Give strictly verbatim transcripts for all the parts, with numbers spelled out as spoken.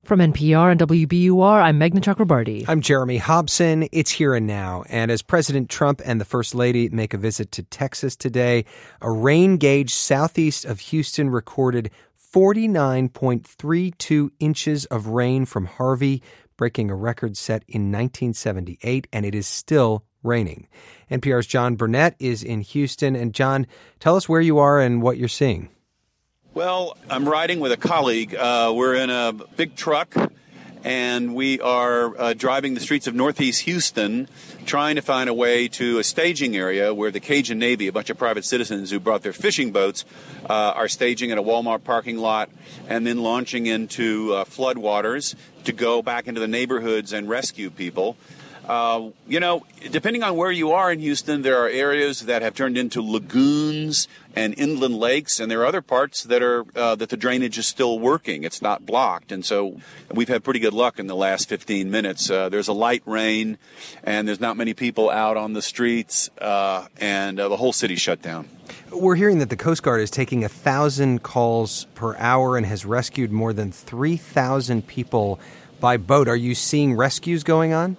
From N P R and W B U R, I'm Meghna Chakrabarti. I'm Jeremy Hobson. It's here and now. And as President Trump and the First Lady make a visit to Texas today, a rain gauge southeast of Houston recorded forty-nine point three two inches of rain from Harvey, breaking a record set in nineteen seventy-eight, and it is still raining. N P R's John Burnett is in Houston. And John, tell us where you are and what you're seeing. Well, I'm riding with a colleague. Uh, we're in a big truck, and we are uh, driving the streets of Northeast Houston, trying to find a way to a staging area where the Cajun Navy, a bunch of private citizens who brought their fishing boats, uh, are staging at a Walmart parking lot and then launching into uh, floodwaters to go back into the neighborhoods and rescue people. Uh, you know, depending on where you are in Houston, there are areas that have turned into lagoons and inland lakes, and there are other parts that are uh, that the drainage is still working. It's not blocked, and so we've had pretty good luck in the last fifteen minutes. Uh, there's a light rain, and there's not many people out on the streets, uh, and uh, the whole city's shut down. We're hearing that the Coast Guard is taking one thousand calls per hour and has rescued more than three thousand people by boat. Are you seeing rescues going on?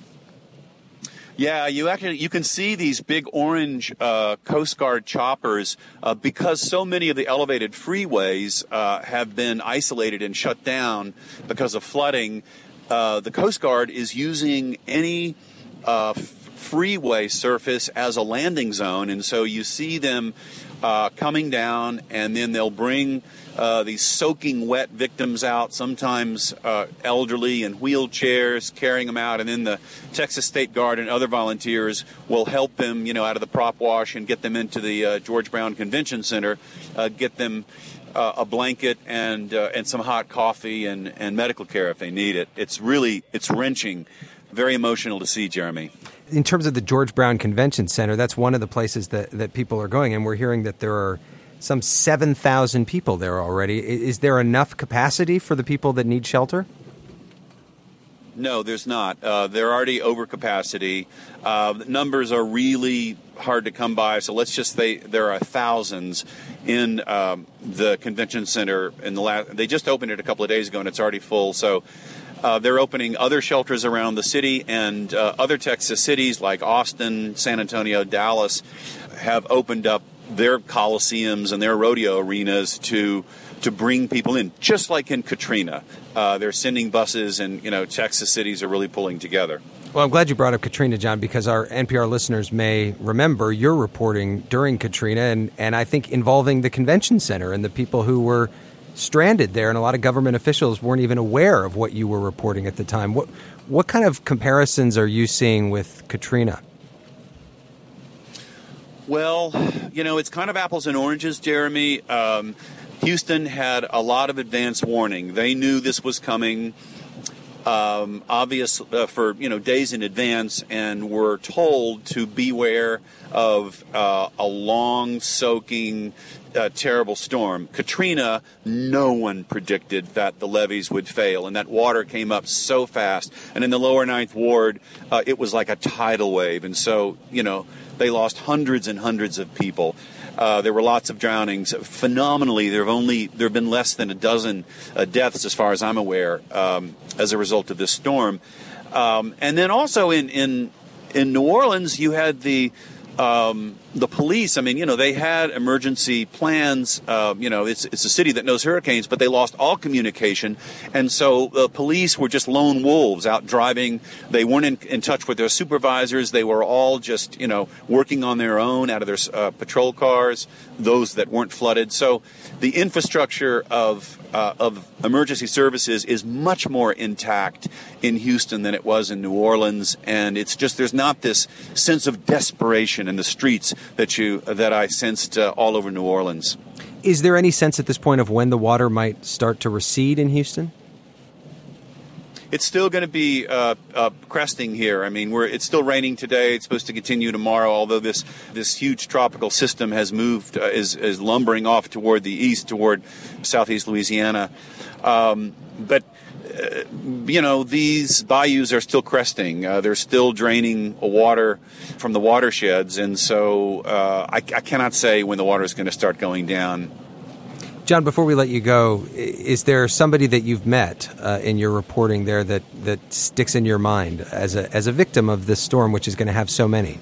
Yeah, you actually you can see these big orange uh, Coast Guard choppers uh, because so many of the elevated freeways uh, have been isolated and shut down because of flooding. Uh, the Coast Guard is using any uh, f- freeway surface as a landing zone, and so you see them uh, coming down, and then they'll bring Uh, these soaking wet victims out, sometimes uh, elderly in wheelchairs, carrying them out, and then the Texas State Guard and other volunteers will help them, you know, out of the prop wash and get them into the uh, George Brown Convention Center, uh, get them uh, a blanket and uh, and some hot coffee and, and medical care if they need it. It's really, it's wrenching, very emotional to see, Jeremy. In terms of the George Brown Convention Center, that's one of the places that, that people are going, and we're hearing that there are some seven thousand people there already. Is there enough capacity for the people that need shelter? No, there's not. Uh, they're already over capacity. Uh, numbers are really hard to come by. So let's just say there are thousands in um, the convention center. In the last, they just opened it a couple of days ago, and it's already full. So uh, they're opening other shelters around the city, and uh, other Texas cities like Austin, San Antonio, Dallas have opened up their coliseums and their rodeo arenas to to bring people in, just like in Katrina. Uh, they're sending buses, and, you know, Texas cities are really pulling together. Well, I'm glad you brought up Katrina, John, because our N P R listeners may remember your reporting during Katrina, and, and I think involving the convention center and the people who were stranded there, and a lot of government officials weren't even aware of what you were reporting at the time. What, what kind of comparisons are you seeing with Katrina? Well, you know, it's kind of apples and oranges, Jeremy. Um, Houston had a lot of advance warning. They knew this was coming, um, obvious uh, for, you know, days in advance, and were told to beware of uh, a long, soaking, uh, terrible storm. Katrina, no one predicted that the levees would fail, and that water came up so fast. And in the lower Ninth Ward, uh, it was like a tidal wave. And so, you know, they lost hundreds and hundreds of people. Uh, there were lots of drownings. Phenomenally, there have only there have been less than a dozen uh, deaths, as far as I'm aware, um, as a result of this storm. Um, and then also in in in New Orleans, you had the um, the police. I mean, you know, they had emergency plans. Uh, you know, it's it's a city that knows hurricanes, but they lost all communication, and so the police were just lone wolves out driving. They weren't in, in touch with their supervisors. They were all just, you know, working on their own out of their uh, patrol cars, those that weren't flooded. So the infrastructure of uh, of emergency services is much more intact in Houston than it was in New Orleans, and it's just there's not this sense of desperation in the streets that you that I sensed uh, all over New Orleans. Is there any sense at this point of when the water might start to recede in Houston? It's still going to be uh, uh, cresting here. I mean, we're it's still raining today. It's supposed to continue tomorrow. Although this this huge tropical system has moved, uh, is is lumbering off toward the east, toward southeast Louisiana. Um, but uh, you know, these bayous are still cresting. Uh, they're still draining water from the watersheds, and so uh, I, I cannot say when the water is going to start going down. John, before we let you go, is there somebody that you've met uh, in your reporting there that, that sticks in your mind as a as a victim of this storm, which is going to have so many?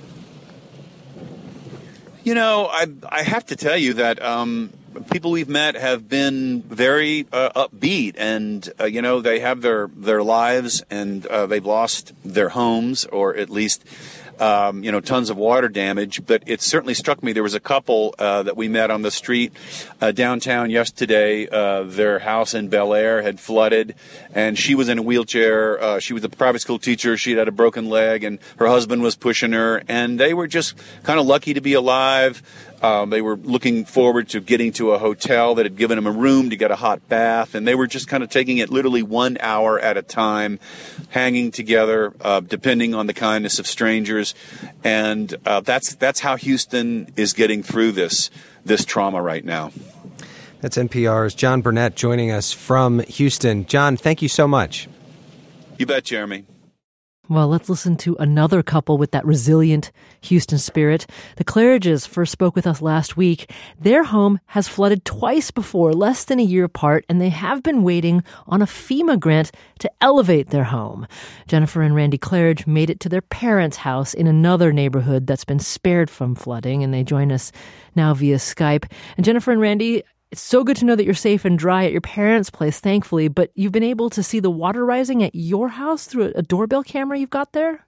You know, I I have to tell you that um, people we've met have been very uh, upbeat, and uh, you know, they have their their lives, and uh, they've lost their homes, or at least. Um, you know, tons of water damage, but it certainly struck me. There was a couple uh, that we met on the street uh, downtown yesterday. Uh, their house in Bel Air had flooded, and she was in a wheelchair. Uh, she was a private school teacher. She had a broken leg, and her husband was pushing her, and they were just kind of lucky to be alive. Um, they were looking forward to getting to a hotel that had given them a room to get a hot bath, and they were just kind of taking it literally one hour at a time, hanging together, uh, depending on the kindness of strangers. And uh, that's that's how Houston is getting through this this trauma right now. That's N P R's John Burnett joining us from Houston. John, thank you so much. You bet, Jeremy. Well, let's listen to another couple with that resilient Houston spirit. The Claridges first spoke with us last week. Their home has flooded twice before, less than a year apart, and they have been waiting on a FEMA grant to elevate their home. Jennifer and Randy Claridge made it to their parents' house in another neighborhood that's been spared from flooding, and they join us now via Skype. And Jennifer and Randy, it's so good to know that you're safe and dry at your parents' place, thankfully, but you've been able to see the water rising at your house through a doorbell camera you've got there?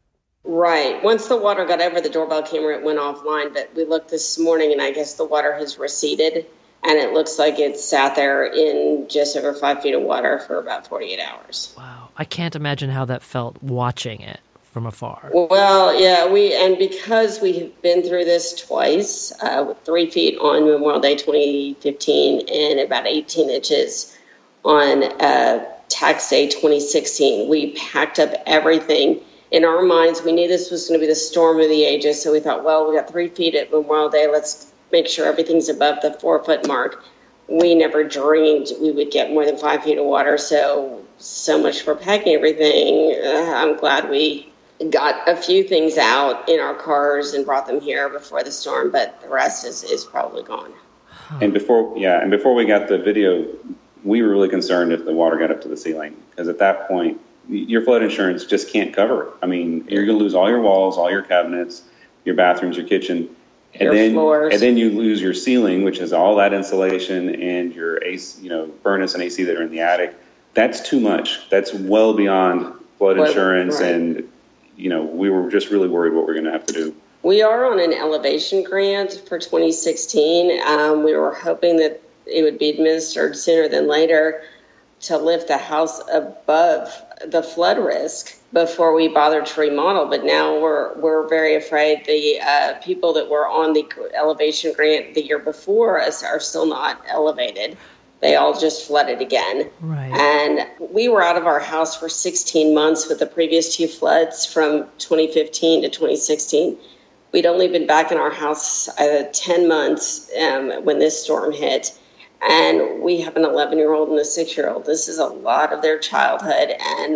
Right. Once the water got over the doorbell camera, it went offline, but we looked this morning and I guess the water has receded, and it looks like it sat there in just over five feet of water for about forty-eight hours. Wow. I can't imagine how that felt watching it from afar. Well, yeah, we and because we have been through this twice, uh, with three feet on Memorial Day twenty fifteen and about eighteen inches on uh, Tax Day twenty sixteen, we packed up everything. In our minds, we knew this was going to be the storm of the ages, so we thought, well, we got three feet at Memorial Day. Let's make sure everything's above the four-foot mark. We never dreamed we would get more than five feet of water, so so much for packing everything. Uh, I'm glad we got a few things out in our cars and brought them here before the storm, but the rest is, is probably gone. And before, yeah, and before we got the video, we were really concerned if the water got up to the ceiling, because at that point, your flood insurance just can't cover it. I mean, you're going to lose all your walls, all your cabinets, your bathrooms, your kitchen, and your then floors. and then you lose your ceiling, which is all that insulation, and your A C, you know, furnace and A C that are in the attic. That's too much. That's well beyond flood Well, insurance, right. and you know, we were just really worried what we're going to have to do. We are on an elevation grant for twenty sixteen. Um, we were hoping that it would be administered sooner than later to lift the house above the flood risk before we bothered to remodel. But now we're we're very afraid the uh, people that were on the elevation grant the year before us are still not elevated. They all just flooded again. Right. And we were out of our house for sixteen months with the previous two floods from twenty fifteen to twenty sixteen. We'd only been back in our house uh, ten months um, when this storm hit. And we have an eleven-year-old and a six-year-old. This is a lot of their childhood. And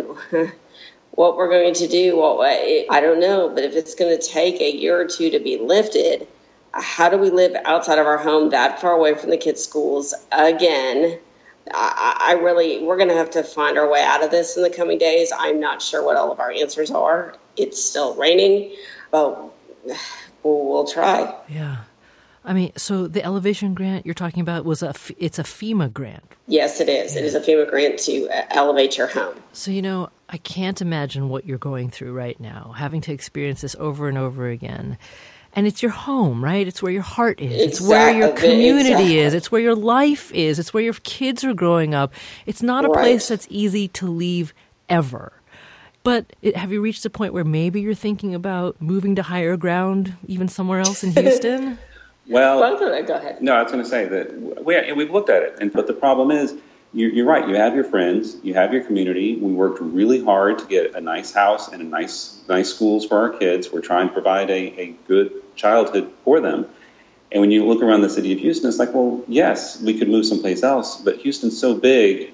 what we're going to do, well, I don't know. But if it's going to take a year or two to be lifted, how do we live outside of our home that far away from the kids' schools again? I, I really, we're going to have to find our way out of this in the coming days. I'm not sure what all of our answers are. It's still raining, but we'll, we'll try. Yeah. I mean, so the elevation grant you're talking about was a, it's a FEMA grant. Yes, it is. It is a FEMA grant to uh, elevate your home. So, you know, I can't imagine what you're going through right now, having to experience this over and over again. And it's your home, right? It's where your heart is. It's Exactly. where your community Exactly. is. It's where your life is. It's where your kids are growing up. It's not a Right. place that's easy to leave ever. But it, have you reached a point where maybe you're thinking about moving to higher ground, even somewhere else in Houston? Well, Well, go go ahead. no, I was going to say that we, we've looked at it, and but the problem is, you're, you're right. You have your friends, you have your community. We worked really hard to get a nice house and a nice, nice schools for our kids. We're trying to provide a, a good childhood for them. And when you look around the city of Houston, it's like, well, yes, we could move someplace else, but Houston's so big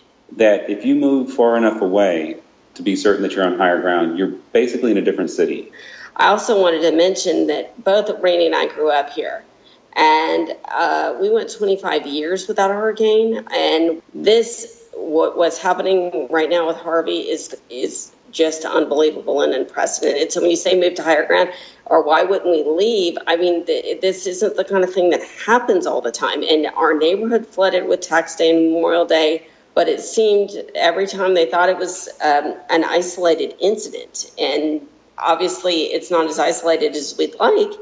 that if you move far enough away to be certain that you're on higher ground, you're basically in a different city. I also wanted to mention that both Rainey and I grew up here. And uh, we went twenty-five years without a hurricane. And this, what, what's happening right now with Harvey is is just unbelievable and unprecedented. So when you say move to higher ground, or why wouldn't we leave? I mean, th- this isn't the kind of thing that happens all the time. And our neighborhood flooded with Tax Day and Memorial Day, but it seemed every time they thought it was um, an isolated incident. And obviously it's not as isolated as we'd like,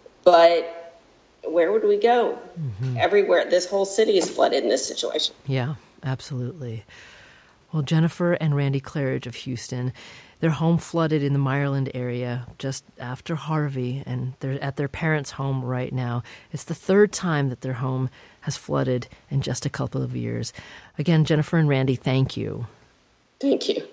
but where would we go? Mm-hmm. Everywhere. This whole city is flooded in this situation. Yeah, absolutely. Well, Jennifer and Randy Claridge of Houston, their home flooded in the Meyerland area just after Harvey, and they're at their parents' home right now. It's the third time that their home has flooded in just a couple of years. Again, Jennifer and Randy, thank you. Thank you.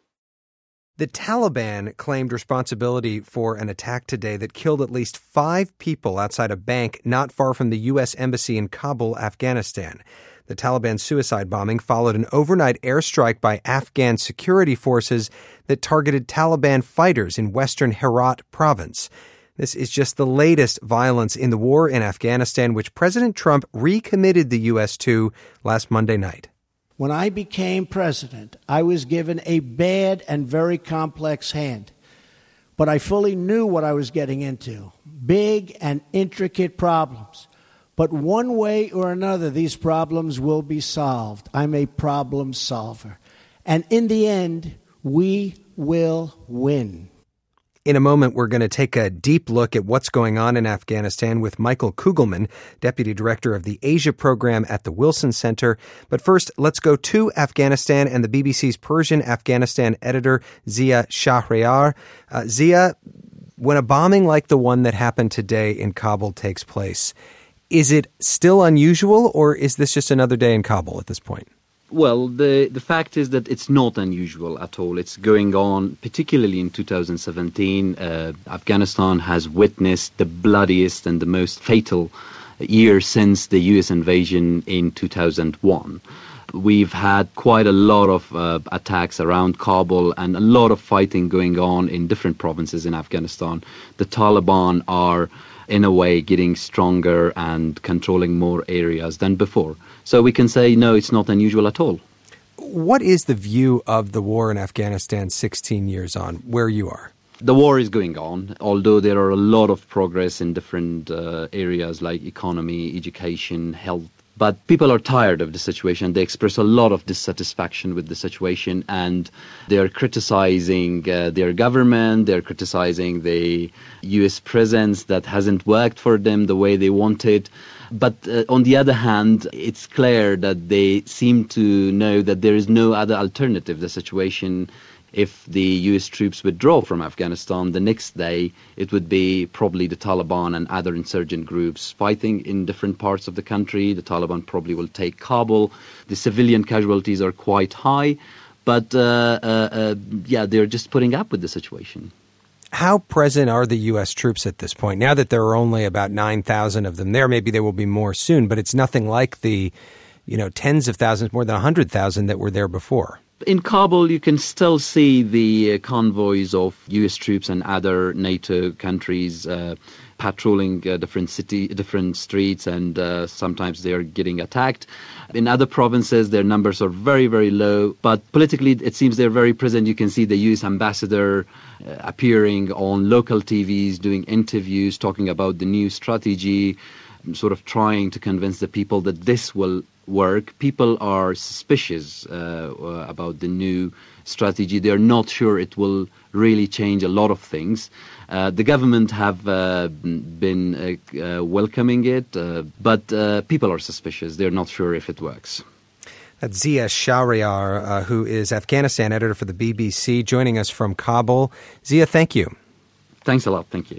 The Taliban claimed responsibility for an attack today that killed at least five people outside a bank not far from the U S Embassy in Kabul, Afghanistan. The Taliban suicide bombing followed an overnight airstrike by Afghan security forces that targeted Taliban fighters in western Herat province. This is just the latest violence in the war in Afghanistan, which President Trump recommitted the U S to last Monday night. When I became president, I was given a bad and very complex hand. But I fully knew what I was getting into. Big and intricate problems. But one way or another, these problems will be solved. I'm a problem solver. And in the end, we will win. In a moment, we're going to take a deep look at what's going on in Afghanistan with Michael Kugelman, Deputy Director of the Asia Program at the Wilson Center. But first, let's go to Afghanistan and the B B C's Persian Afghanistan editor, Zia Shahryar. Uh, Zia, when a bombing like the one that happened today in Kabul takes place, is it still unusual, or is this just another day in Kabul at this point? Well, the, the fact is that it's not unusual at all. It's going on, particularly in two thousand seventeen. Uh, Afghanistan has witnessed the bloodiest and the most fatal year since the U S invasion in two thousand one. We've had quite a lot of uh, attacks around Kabul and a lot of fighting going on in different provinces in Afghanistan. The Taliban are, in a way, getting stronger and controlling more areas than before. So we can say, no, it's not unusual at all. What is the view of the war in Afghanistan sixteen years on, where you are? The war is going on, although there are a lot of progress in different uh, areas like economy, education, health. But people are tired of the situation. They express a lot of dissatisfaction with the situation, and they are criticizing uh, their government. They're criticizing the U S presence that hasn't worked for them the way they wanted. But uh, on the other hand, it's clear that they seem to know that there is no other alternative. The situation, if the U S troops withdraw from Afghanistan, the next day it would be probably the Taliban and other insurgent groups fighting in different parts of the country. The Taliban probably will take Kabul. The civilian casualties are quite high, but uh, uh, uh, yeah, they're just putting up with the situation. How present are the U S troops at this point? Now that there are only about nine thousand of them there, maybe there will be more soon, but it's nothing like the, you know, tens of thousands, more than one hundred thousand that were there before. In Kabul, you can still see the uh, convoys of U S troops and other NATO countries uh, patrolling uh, different city, different streets, and uh, sometimes they are getting attacked. In other provinces, their numbers are very, very low, but politically, it seems they're very present. You can see the U S ambassador uh, appearing on local T Vs, doing interviews, talking about the new strategy, sort of trying to convince the people that this will work. People are suspicious uh, uh, about the new strategy. They're not sure it will really change a lot of things. Uh, the government have uh, been uh, uh, welcoming it, uh, but uh, people are suspicious. They're not sure if it works. That's Zia Shahryar, uh, who is Afghanistan editor for the B B C, joining us from Kabul. Zia, thank you. Thanks a lot. Thank you.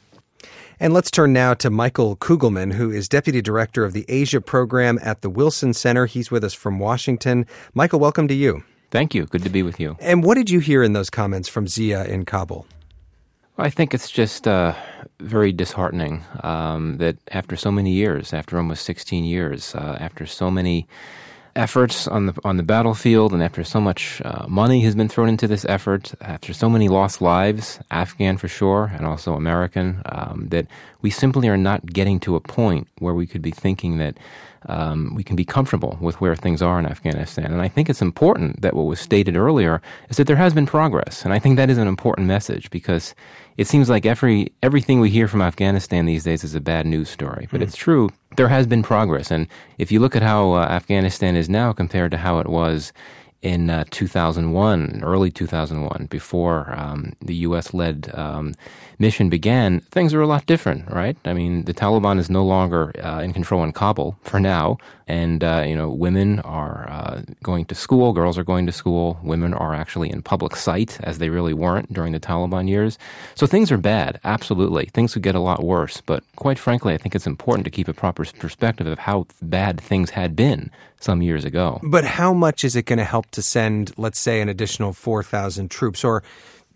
And let's turn now to Michael Kugelman, who is Deputy Director of the Asia Program at the Wilson Center. He's with us from Washington. Michael, welcome to you. Thank you. Good to be with you. And what did you hear in those comments from Zia in Kabul? I think it's just uh, very disheartening um, that after so many years, after almost sixteen years, uh, after so many efforts on the on the battlefield, and after so much uh, money has been thrown into this effort, after so many lost lives, Afghan for sure, and also American, um, that we simply are not getting to a point where we could be thinking that um, we can be comfortable with where things are in Afghanistan. And I think it's important that what was stated earlier is that there has been progress. And I think that is an important message, because it seems like every everything we hear from Afghanistan these days is a bad news story. But mm. it's true, there has been progress. And if you look at how uh, Afghanistan is now compared to how it was in uh, two thousand one, early two thousand one, before um, the U S-led um, mission began, things are a lot different, right? I mean, the Taliban is no longer uh, in control in Kabul for now, and uh, you know, women are uh, going to school, girls are going to school, women are actually in public sight, as they really weren't during the Taliban years. So things are bad, absolutely. Things could get a lot worse, but quite frankly, I think it's important to keep a proper perspective of how bad things had been some years ago. But how much is it going to help to send, let's say, an additional four thousand troops, or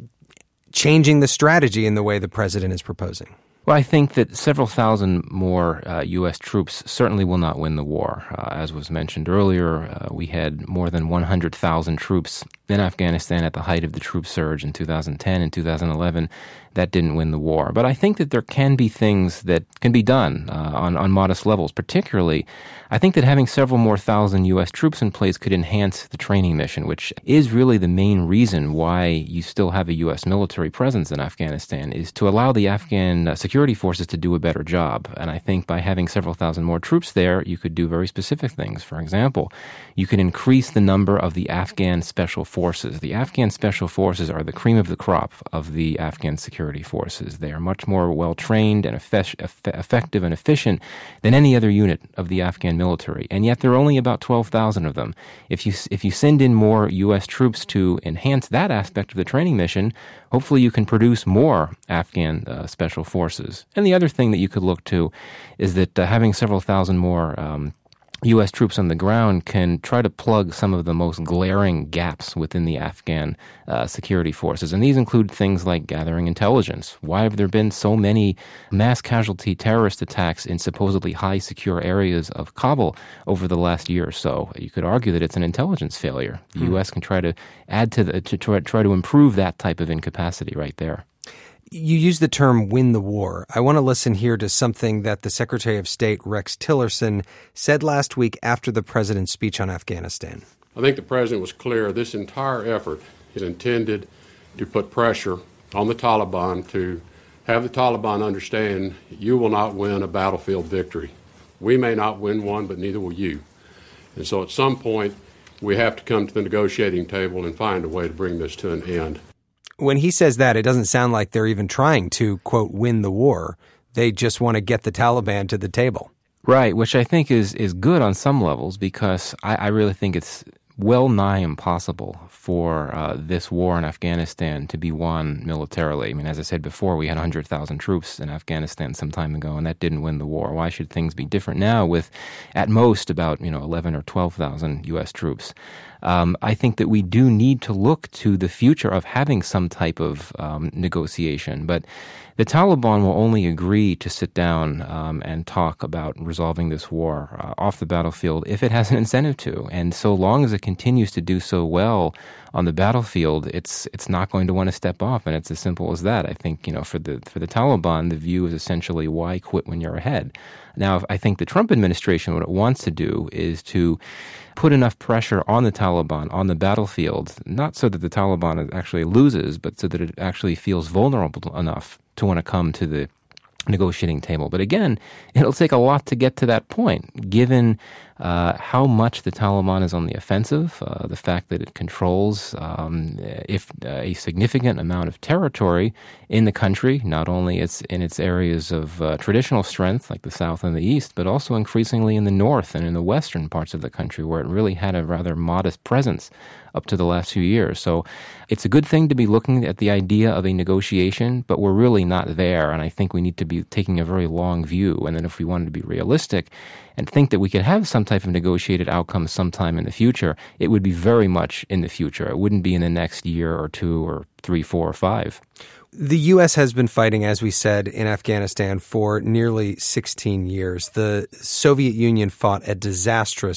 changing the strategy in the way the president is proposing? Well, I think that several thousand more uh, U S troops certainly will not win the war. Uh, as was mentioned earlier, uh, we had more than one hundred thousand troops in Afghanistan at the height of the troop surge in two thousand ten and two thousand eleven. That didn't win the war. But I think that there can be things that can be done uh, on, on modest levels. Particularly, I think that having several more thousand U S troops in place could enhance the training mission, which is really the main reason why you still have a U S military presence in Afghanistan, is to allow the Afghan uh, security forces to do a better job. And I think by having several thousand more troops there, you could do very specific things. For example, you could increase the number of the Afghan special forces. The Afghan special forces are the cream of the crop of the Afghan security forces. They are much more well-trained and eff- eff- effective and efficient than any other unit of the Afghan military, and yet there are only about twelve thousand of them. If you if you send in more U S troops to enhance that aspect of the training mission, hopefully you can produce more Afghan uh, special forces. And the other thing that you could look to is that uh, having several thousand more um, U S troops on the ground can try to plug some of the most glaring gaps within the Afghan uh, security forces. And these include things like gathering intelligence. Why have there been so many mass casualty terrorist attacks in supposedly high secure areas of Kabul over the last year or so? You could argue that it's an intelligence failure. The hmm. U S can try to add to the, to try, try to improve that type of incapacity right there. You use the term win the war. I want to listen here to something that the Secretary of State, Rex Tillerson, said last week after the president's speech on Afghanistan. I think the president was clear. This entire effort is intended to put pressure on the Taliban, to have the Taliban understand you will not win a battlefield victory. We may not win one, but neither will you. And so at some point, we have to come to the negotiating table and find a way to bring this to an end. When he says that, it doesn't sound like they're even trying to, quote, win the war. They just want to get the Taliban to the table. Right, which I think is, is good on some levels, because I, I really think it's well nigh impossible for uh, this war in Afghanistan to be won militarily. I mean, as I said before, we had one hundred thousand troops in Afghanistan some time ago, and that didn't win the war. Why should things be different now with, at most, about, you know, eleven or twelve thousand U S troops? Um, I think that we do need to look to the future of having some type of um, negotiation. But the Taliban will only agree to sit down um, and talk about resolving this war uh, off the battlefield if it has an incentive to. And so long as it continues to do so well on the battlefield, it's it's not going to want to step off. And it's as simple as that. I think, you know, for the for the Taliban, the view is essentially, why quit when you're ahead? Now, I think the Trump administration, what it wants to do is to put enough pressure on the Taliban on the battlefield, not so that the Taliban actually loses, but so that it actually feels vulnerable enough to want to come to the negotiating table. But again, it'll take a lot to get to that point, given uh, how much the Taliban is on the offensive, uh, the fact that it controls um, if uh, a significant amount of territory in the country, not only it's in its areas of uh, traditional strength, like the south and the east, but also increasingly in the north and in the western parts of the country, where it really had a rather modest presence up to the last few years. So it's a good thing to be looking at the idea of a negotiation, but we're really not there. And I think we need to be taking a very long view. And then if we wanted to be realistic and think that we could have some type of negotiated outcome sometime in the future, it would be very much in the future. It wouldn't be in the next year or two or three, four, or five. The U S has been fighting, as we said, in Afghanistan for nearly sixteen years. The Soviet Union fought a disastrous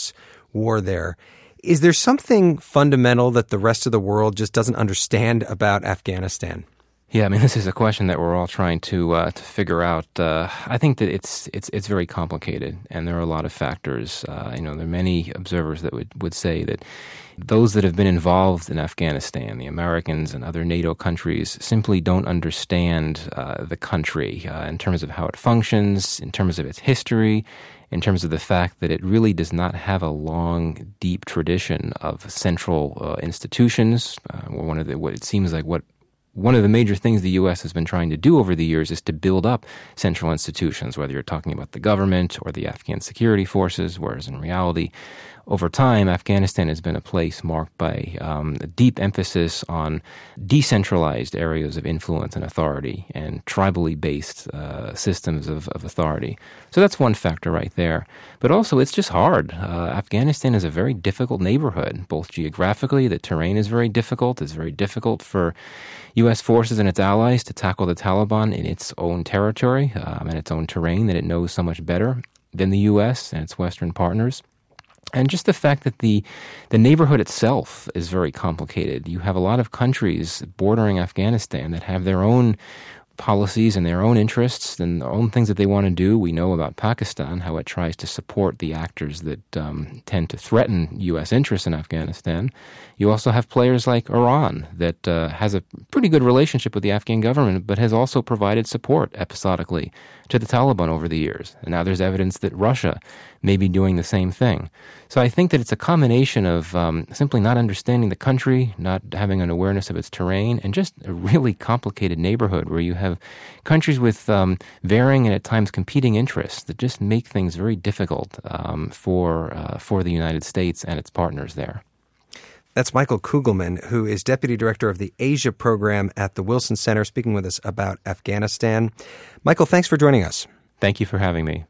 war there. Is there something fundamental that the rest of the world just doesn't understand about Afghanistan? Yeah, I mean, this is a question that we're all trying to uh, to figure out. Uh, I think that it's it's it's very complicated, and there are a lot of factors. Uh, you know, there are many observers that would, would say that those that have been involved in Afghanistan, the Americans and other NATO countries, simply don't understand uh, the country uh, in terms of how it functions, in terms of its history, in terms of the fact that it really does not have a long, deep tradition of central uh, institutions. Uh, one of the what it seems like what One of the major things the U S has been trying to do over the years is to build up central institutions, whether you're talking about the government or the Afghan security forces, whereas in reality, over time, Afghanistan has been a place marked by um, a deep emphasis on decentralized areas of influence and authority and tribally based uh, systems of, of authority. So that's one factor right there. But also, it's just hard. Uh, Afghanistan is a very difficult neighborhood, both geographically. The terrain is very difficult. It's very difficult for U S forces and its allies to tackle the Taliban in its own territory um, and its own terrain that it knows so much better than the U S and its Western partners. And just the fact that the the neighborhood itself is very complicated. You have a lot of countries bordering Afghanistan that have their own policies and their own interests and their own things that they want to do. We know about Pakistan, how it tries to support the actors that um, tend to threaten U S interests in Afghanistan. You also have players like Iran that uh, has a pretty good relationship with the Afghan government, but has also provided support episodically to the Taliban over the years. And now there's evidence that Russia may be doing the same thing. So I think that it's a combination of um, simply not understanding the country, not having an awareness of its terrain, and just a really complicated neighborhood where you have countries with um, varying and at times competing interests that just make things very difficult um, for uh, for the United States and its partners there. That's Michael Kugelman, who is Deputy Director of the Asia Program at the Wilson Center, speaking with us about Afghanistan. Michael, thanks for joining us. Thank you for having me.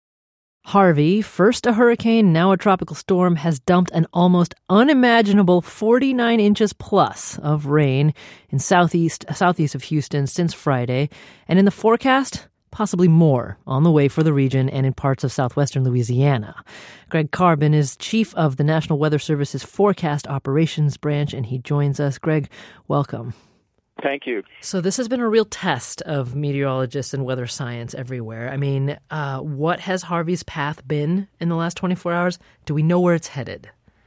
Harvey, first a hurricane, now a tropical storm, has dumped an almost unimaginable forty-nine inches plus of rain in southeast southeast of Houston since Friday. And in the forecast, possibly more on the way for the region and in parts of southwestern Louisiana. Greg Carbon is chief of the National Weather Service's Forecast Operations Branch, and he joins us. Greg, welcome. Thank you. So this has been a real test of meteorologists and weather science everywhere. I mean, uh, what has Harvey's path been in the last twenty-four hours? Do we know where it's headed?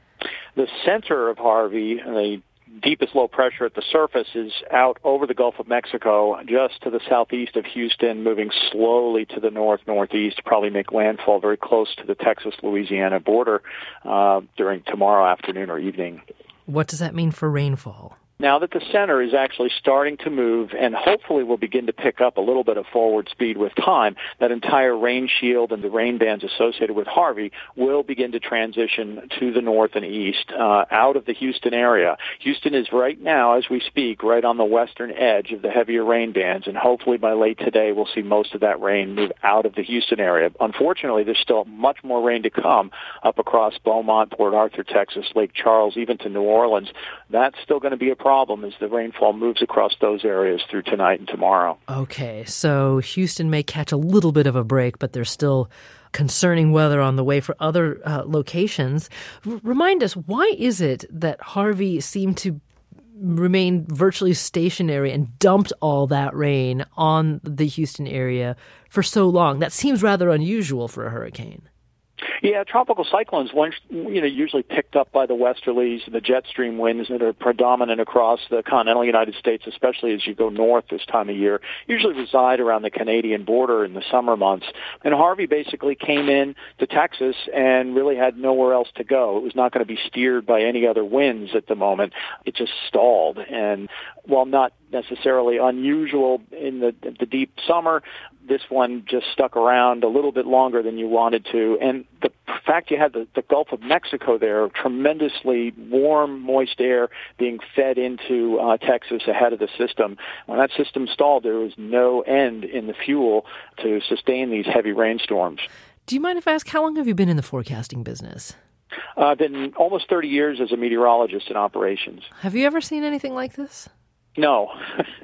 The center of Harvey, the deepest low pressure at the surface, is out over the Gulf of Mexico, just to the southeast of Houston, moving slowly to the north-northeast, probably make landfall very close to the Texas-Louisiana border uh, during tomorrow afternoon or evening. What does that mean for rainfall? Now that the center is actually starting to move and hopefully will begin to pick up a little bit of forward speed with time, that entire rain shield and the rain bands associated with Harvey will begin to transition to the north and east, uh, out of the Houston area. Houston is right now, as we speak, right on the western edge of the heavier rain bands, and hopefully by late today we'll see most of that rain move out of the Houston area. Unfortunately, there's still much more rain to come up across Beaumont, Port Arthur, Texas, Lake Charles, even to New Orleans. That's still going to be a problem as the rainfall moves across those areas through tonight and tomorrow. Okay, so Houston may catch a little bit of a break, but there's still concerning weather on the way for other uh, locations. R- remind us, why is it that Harvey seemed to remain virtually stationary and dumped all that rain on the Houston area for so long? That seems rather unusual for a hurricane. Yeah, tropical cyclones, you know, usually picked up by the westerlies and the jet stream winds that are predominant across the continental United States, especially as you go north this time of year, usually reside around the Canadian border in the summer months. And Harvey basically came in to Texas and really had nowhere else to go. It was not going to be steered by any other winds at the moment. It just stalled. And while not necessarily unusual in the, the deep summer, this one just stuck around a little bit longer than you wanted to. And the fact you had the, the Gulf of Mexico there, tremendously warm, moist air being fed into uh, Texas ahead of the system. When that system stalled, there was no end in the fuel to sustain these heavy rainstorms. Do you mind if I ask, how long have you been in the forecasting business? Uh, I've been almost thirty years as a meteorologist in operations. Have you ever seen anything like this? No.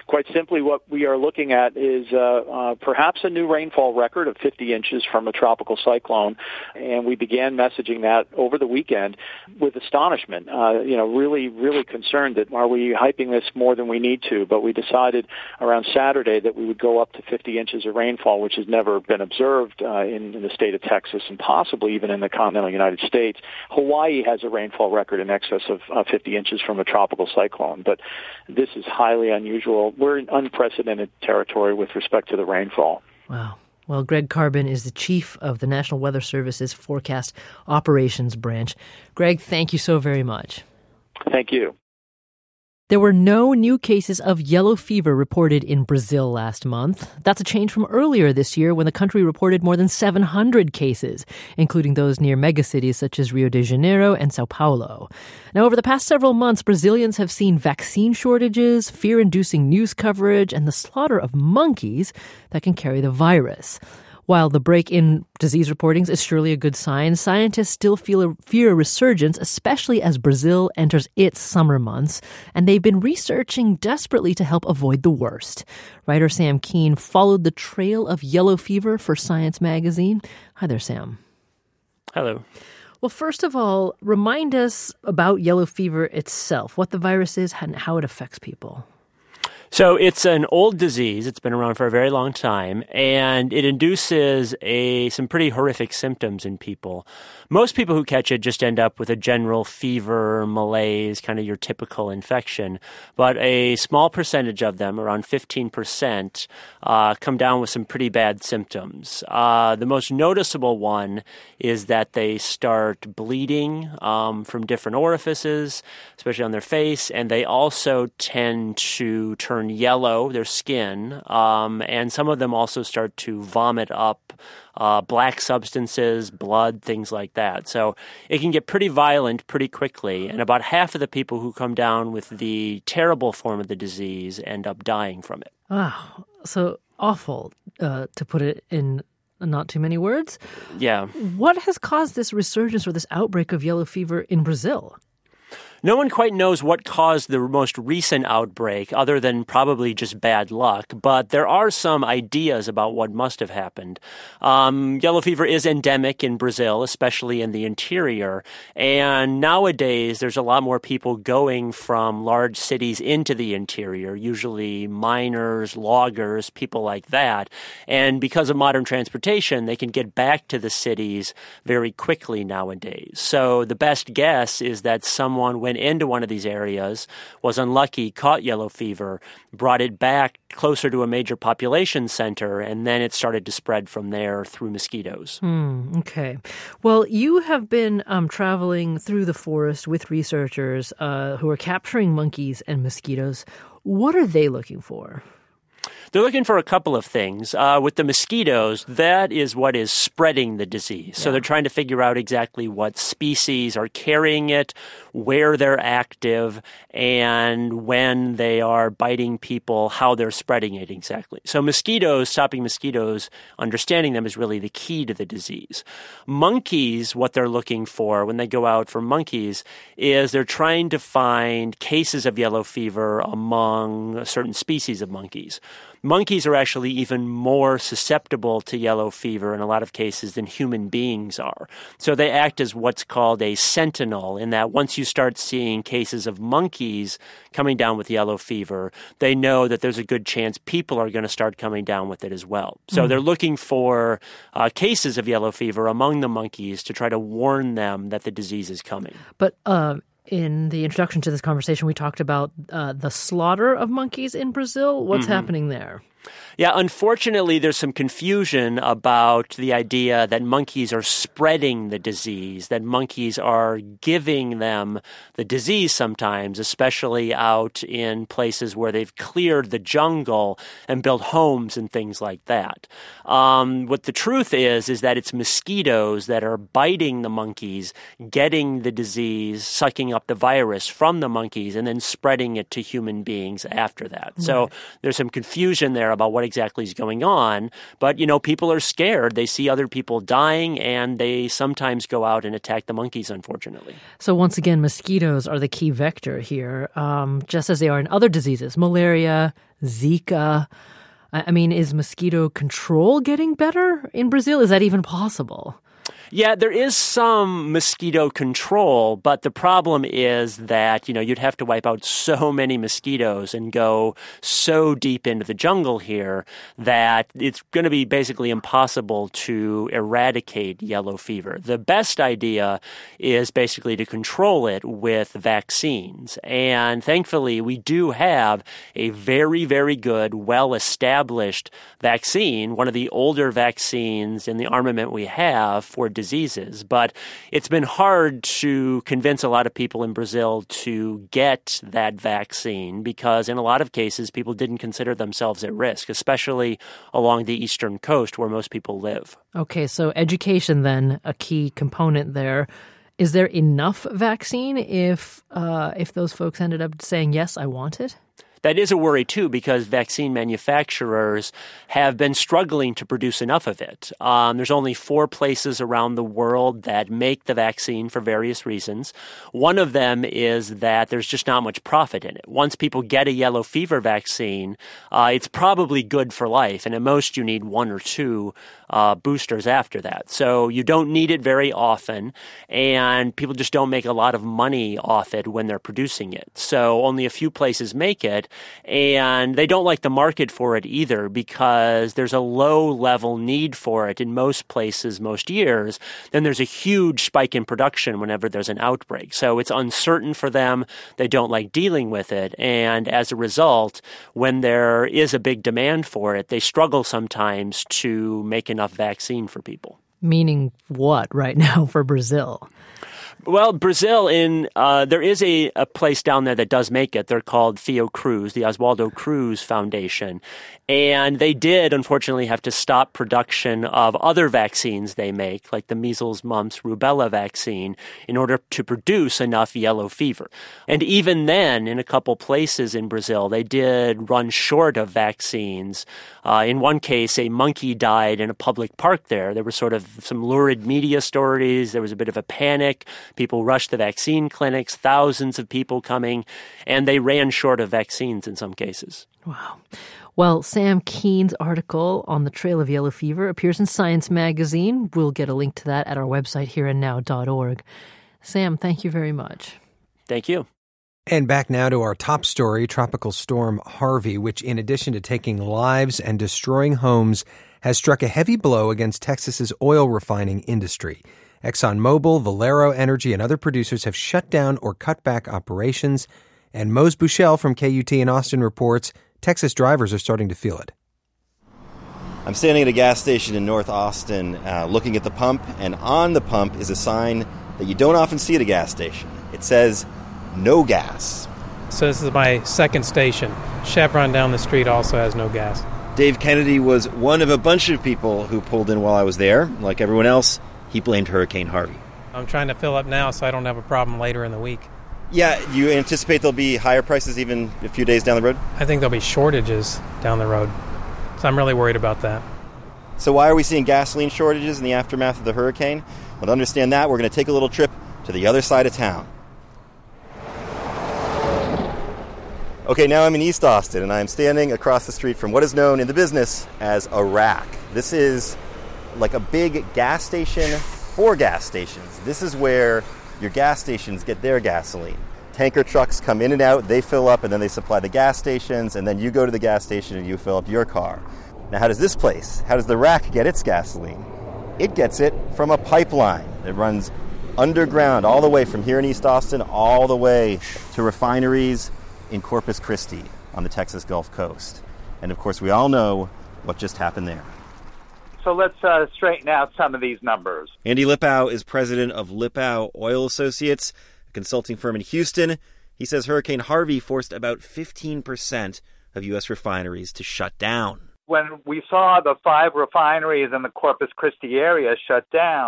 quite simply, what we are looking at is uh, uh, perhaps a new rainfall record of fifty inches from a tropical cyclone, and we began messaging that over the weekend with astonishment. Uh, you know, really, really concerned that are we hyping this more than we need to? But we decided around Saturday that we would go up to fifty inches of rainfall, which has never been observed uh, in, in the state of Texas and possibly even in the continental United States. Hawaii has a rainfall record in excess of uh, fifty inches from a tropical cyclone, but this is highly unusual. We're in unprecedented territory with respect to the rainfall. Wow. Well, Greg Carbon is the chief of the National Weather Service's Forecast Operations Branch. Greg, thank you so very much. Thank you. There were no new cases of yellow fever reported in Brazil last month. That's a change from earlier this year when the country reported more than seven hundred cases, including those near megacities such as Rio de Janeiro and Sao Paulo. Now, over the past several months, Brazilians have seen vaccine shortages, fear-inducing news coverage, and the slaughter of monkeys that can carry the virus. While the break in disease reportings is surely a good sign, scientists still feel a, fear a resurgence, especially as Brazil enters its summer months, and they've been researching desperately to help avoid the worst. Writer Sam Keane followed the trail of yellow fever for Science magazine. Hi there, Sam. Hello. Well, first of all, remind us about yellow fever itself, what the virus is and how it affects people. So it's an old disease. It's been around for a very long time, and it induces a some pretty horrific symptoms in people. Most people who catch it just end up with a general fever, malaise, kind of your typical infection. But a small percentage of them, around fifteen percent, uh, come down with some pretty bad symptoms. Uh, the most noticeable one is that they start bleeding um, from different orifices, especially on their face, and they also tend to turn yellow, their skin, um, and some of them also start to vomit up uh, black substances, blood, things like that. So it can get pretty violent pretty quickly, and about half of the people who come down with the terrible form of the disease end up dying from it. Wow, so awful, uh, to put it in not too many words. Yeah. What has caused this resurgence or this outbreak of yellow fever in Brazil? No one quite knows what caused the most recent outbreak, other than probably just bad luck, but there are some ideas about what must have happened. Um, yellow fever is endemic in Brazil, especially in the interior, and nowadays there's a lot more people going from large cities into the interior, usually miners, loggers, people like that, and because of modern transportation, they can get back to the cities very quickly nowadays. So the best guess is that someone went into one of these areas, was unlucky, caught yellow fever, brought it back closer to a major population center, and then it started to spread from there through mosquitoes. Hmm, okay. Well, you have been um, traveling through the forest with researchers uh, who are capturing monkeys and mosquitoes. What are they looking for? They're looking for a couple of things. Uh, with the mosquitoes, that is what is spreading the disease. So yeah. They're trying to figure out exactly what species are carrying it, where they're active, and when they are biting people, how they're spreading it exactly. So mosquitoes, stopping mosquitoes, understanding them is really the key to the disease. Monkeys, what they're looking for when they go out for monkeys is they're trying to find cases of yellow fever among certain species of monkeys. Monkeys are actually even more susceptible to yellow fever in a lot of cases than human beings are. So they act as what's called a sentinel, in that once you start seeing cases of monkeys coming down with yellow fever, they know that there's a good chance people are going to start coming down with it as well. So mm. they're looking for uh, cases of yellow fever among the monkeys to try to warn them that the disease is coming. But uh, in the introduction to this conversation, we talked about uh, the slaughter of monkeys in Brazil. What's mm-hmm. happening there? Yeah, unfortunately, there's some confusion about the idea that monkeys are spreading the disease, that monkeys are giving them the disease sometimes, especially out in places where they've cleared the jungle and built homes and things like that. Um, what the truth is, is that it's mosquitoes that are biting the monkeys, getting the disease, sucking up the virus from the monkeys and then spreading it to human beings after that. Right. So there's some confusion there about what exactly is going on. But, you know, people are scared. They see other people dying, and they sometimes go out and attack the monkeys, unfortunately. So once again, mosquitoes are the key vector here, um, just as they are in other diseases, malaria, Zika. I mean, is mosquito control getting better in Brazil? Is that even possible? Yeah, there is some mosquito control, but the problem is that, you know, you'd have to wipe out so many mosquitoes and go so deep into the jungle here that it's going to be basically impossible to eradicate yellow fever. The best idea is basically to control it with vaccines. And thankfully, we do have a very, very good, well-established vaccine, one of the older vaccines in the armament we have for diseases. But it's been hard to convince a lot of people in Brazil to get that vaccine because in a lot of cases, people didn't consider themselves at risk, especially along the eastern coast where most people live. Okay, so education then, a key component there. Is there enough vaccine if uh, if those folks ended up saying, yes, I want it? That is a worry, too, because vaccine manufacturers have been struggling to produce enough of it. Um, there's only four places around the world that make the vaccine for various reasons. One of them is that there's just not much profit in it. Once people get a yellow fever vaccine, uh, it's probably good for life, and at most you need one or two uh, boosters after that. So you don't need it very often, and people just don't make a lot of money off it when they're producing it. So only a few places make it. And they don't like the market for it either because there's a low-level need for it in most places, most years. Then there's a huge spike in production whenever there's an outbreak. So it's uncertain for them. They don't like dealing with it. And as a result, when there is a big demand for it, they struggle sometimes to make enough vaccine for people. Meaning what right now for Brazil? Well, Brazil, in uh, there is a, a place down there that does make it. They're called Fiocruz, the Oswaldo Cruz Foundation. And they did, unfortunately, have to stop production of other vaccines they make, like the measles, mumps, rubella vaccine, in order to produce enough yellow fever. And even then, in a couple places in Brazil, they did run short of vaccines. Uh, in one case, a monkey died in a public park there. There were sort of some lurid media stories. There was a bit of a panic. People rushed the vaccine clinics, thousands of people coming, and they ran short of vaccines in some cases. Wow. Well, Sam Keen's article on the trail of yellow fever appears in Science Magazine. We'll get a link to that at our website, here and now dot org. Sam, thank you very much. Thank you. And back now to our top story, Tropical Storm Harvey, which in addition to taking lives and destroying homes, has struck a heavy blow against Texas's oil refining industry. ExxonMobil, Valero Energy, and other producers have shut down or cut back operations. And Mose Buchel from K U T in Austin reports Texas drivers are starting to feel it. I'm standing at a gas station in North Austin uh, looking at the pump, and on the pump is a sign that you don't often see at a gas station. It says, no gas. So this is my second station. Chevron down the street also has no gas. Dave Kennedy was one of a bunch of people who pulled in while I was there. Like everyone else, he blamed Hurricane Harvey. I'm trying to fill up now so I don't have a problem later in the week. Yeah, you anticipate there'll be higher prices even a few days down the road? I think there'll be shortages down the road. So I'm really worried about that. So why are we seeing gasoline shortages in the aftermath of the hurricane? Well, to understand that, we're going to take a little trip to the other side of town. Okay, now I'm in East Austin, and I'm standing across the street from what is known in the business as a rack. This is like a big gas station for gas stations. This is where your gas stations get their gasoline. Tanker trucks come in and out, they fill up, and then they supply the gas stations, and then you go to the gas station and you fill up your car. Now, how does this place, how does the rack get its gasoline? It gets it from a pipeline that runs underground all the way from here in East Austin all the way to refineries in Corpus Christi on the Texas Gulf Coast. And, of course, we all know what just happened there. So let's uh, straighten out some of these numbers. Andy Lipow is president of Lipow Oil Associates, a consulting firm in Houston. He says Hurricane Harvey forced about fifteen percent of U S refineries to shut down. When we saw the five refineries in the Corpus Christi area shut down,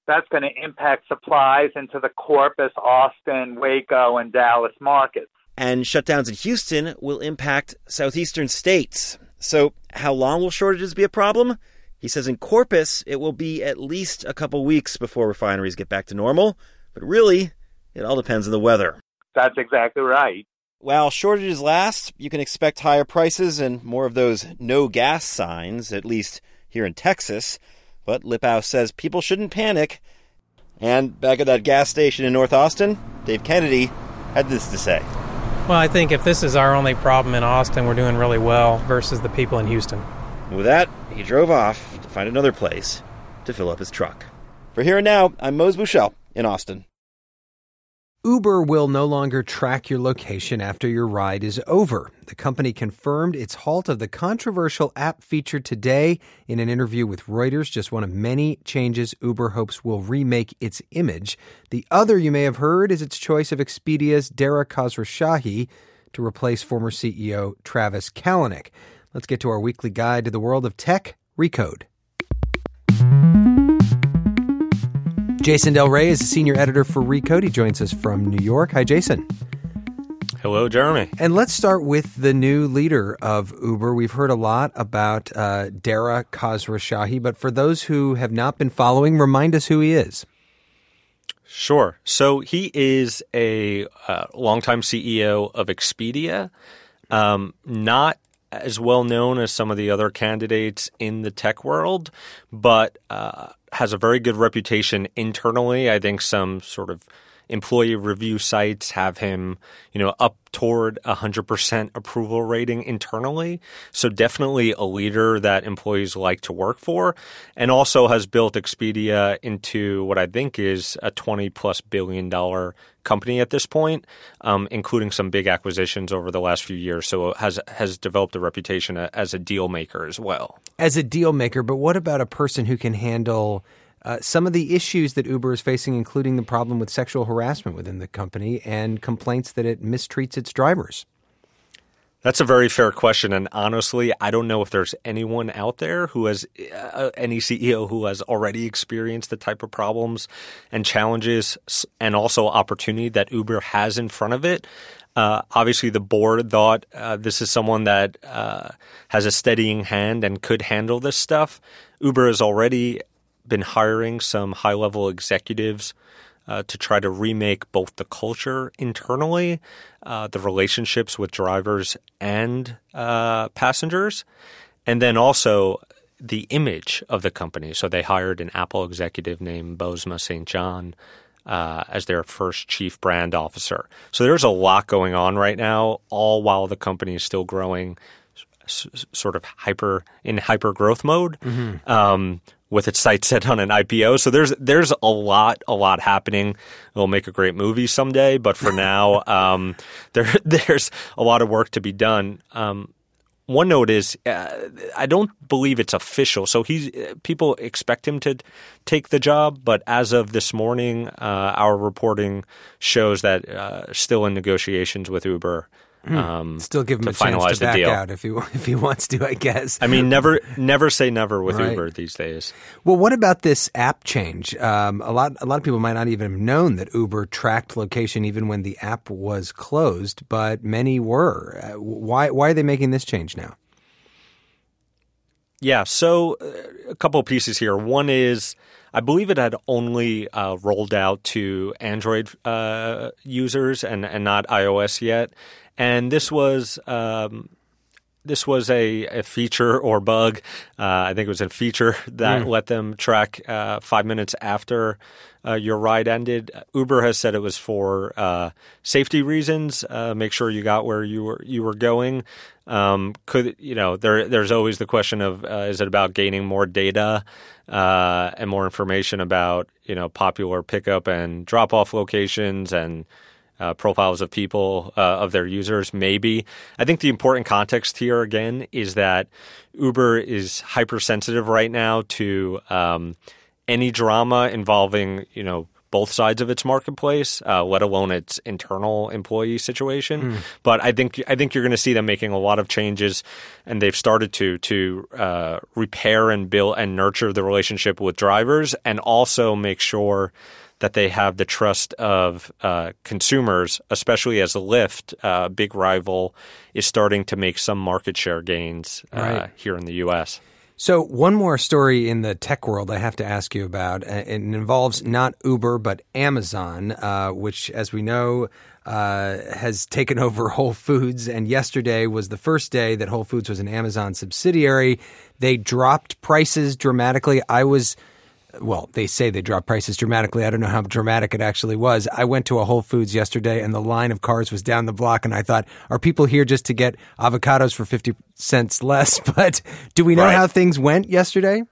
That's going to impact supplies into the Corpus, Austin, Waco, and Dallas markets. And shutdowns in Houston will impact southeastern states. So how long will shortages be a problem? He says in Corpus, it will be at least a couple weeks before refineries get back to normal. But really, it all depends on the weather. That's exactly right. While shortages last, you can expect higher prices and more of those no gas signs, at least here in Texas. But Lipow says people shouldn't panic. And back at that gas station in North Austin, Dave Kennedy had this to say. Well, I think if this is our only problem in Austin, we're doing really well versus the people in Houston. And with that, he drove off to find another place to fill up his truck. For Here and Now, I'm Mose Buchel in Austin. Uber will no longer track your location after your ride is over. The company confirmed its halt of the controversial app feature today in an interview with Reuters, just one of many changes Uber hopes will remake its image. The other you may have heard is its choice of Expedia's Dara Khosrowshahi to replace former C E O Travis Kalanick. Let's get to our weekly guide to the world of tech, Recode. Jason Del Rey is a senior editor for Recode. He joins us from New York. Hi, Jason. Hello, Jeremy. And let's start with the new leader of Uber. We've heard a lot about uh, Dara Khosrowshahi, but for those who have not been following, remind us who he is. Sure. So he is a uh, longtime C E O of Expedia, um, not as well known as some of the other candidates in the tech world, but uh, has a very good reputation internally. I think some sort of employee review sites have him, you know, up toward a one hundred percent approval rating internally. So definitely a leader that employees like to work for, and also has built Expedia into what I think is a twenty plus billion dollar company at this point, um, including some big acquisitions over the last few years. So has has developed a reputation as a deal maker as well. As a deal maker, but what about a person who can handle Uh, some of the issues that Uber is facing, including the problem with sexual harassment within the company and complaints that it mistreats its drivers? That's a very fair question. And honestly, I don't know if there's anyone out there who has uh, any C E O who has already experienced the type of problems and challenges and also opportunity that Uber has in front of it. Uh, obviously, the board thought uh, this is someone that uh, has a steadying hand and could handle this stuff. Uber has already been hiring some high-level executives uh, to try to remake both the culture internally, uh, the relationships with drivers and uh, passengers, and then also the image of the company. So they hired an Apple executive named Bozoma Saint John uh, as their first chief brand officer. So there's a lot going on right now, all while the company is still growing s- sort of hyper in hyper growth mode. Mm-hmm. Um, with its sights set on an I P O. So there's there's a lot, a lot happening. It'll make a great movie someday, but for now, um, there there's a lot of work to be done. Um, one note is uh, I don't believe it's official. So he's people expect him to take the job, but as of this morning, uh, our reporting shows that uh, still in negotiations with Uber. Um, Still give him to a chance finalize to back the deal. out if he if he wants to, I guess. I mean, never never say never with Right. Uber these days. Well, what about this app change? Um, a lot a lot of people might not even have known that Uber tracked location even when the app was closed, but many were. Uh, why why are they making this change now? Yeah, so uh, a couple of pieces here. One is I believe it had only uh, rolled out to Android uh, users and, and not iOS yet. And this was um, this was a, a feature or bug. Uh, I think it was a feature that mm. let them track uh, five minutes after uh, your ride ended. Uber has said it was for uh, safety reasons. Uh, make sure you got where you were you were going. Um, could you know there? There's always the question of uh, is it about gaining more data uh, and more information about you know popular pickup and drop off locations and Uh, profiles of people, uh, of their users, maybe. I think the important context here, again, is that Uber is hypersensitive right now to um, any drama involving, you know, both sides of its marketplace, uh, let alone its internal employee situation. Mm. But I think I think you're going to see them making a lot of changes, and they've started to to uh, repair and build and nurture the relationship with drivers, and also make sure that they have the trust of uh, consumers, especially as Lyft, a uh, big rival, is starting to make some market share gains uh, right. here in the U S. So one more story in the tech world I have to ask you about. It involves not Uber, but Amazon, uh, which, as we know, uh, has taken over Whole Foods. And yesterday was the first day that Whole Foods was an Amazon subsidiary. They dropped prices dramatically. I was... Well, they say they dropped prices dramatically. I don't know how dramatic it actually was. I went to a Whole Foods yesterday, and the line of cars was down the block, and I thought, are people here just to get avocados for fifty cents less? But do we know right. how things went yesterday?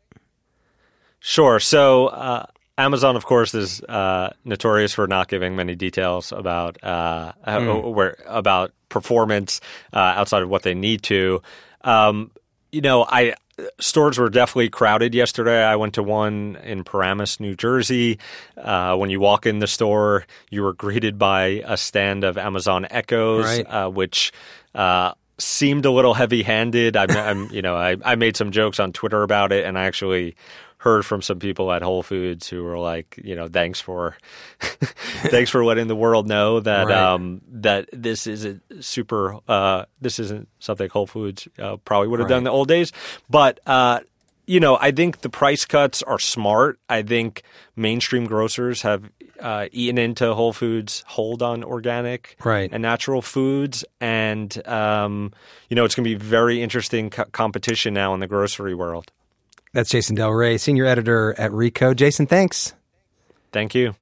Sure. So uh, Amazon, of course, is uh, notorious for not giving many details about uh, mm. where, about performance uh, outside of what they need to. Um, you know, I... Stores were definitely crowded yesterday. I went to one in Paramus, New Jersey. Uh, when you walk in the store, you were greeted by a stand of Amazon Echoes, right. uh, which uh, seemed a little heavy-handed. I'm, I'm, you know, I, I made some jokes on Twitter about it, and I actually heard from some people at Whole Foods who were like, you know, thanks for thanks for letting the world know that right. um, that this isn't super uh, this isn't something Whole Foods uh, probably would have right. done in the old days. But uh, you know, I think the price cuts are smart. I think mainstream grocers have uh, eaten into Whole Foods' hold on organic right. and natural foods, and um, you know, it's going to be very interesting co- competition now in the grocery world. That's Jason Del Rey, senior editor at Recode. Jason, thanks. Thank you.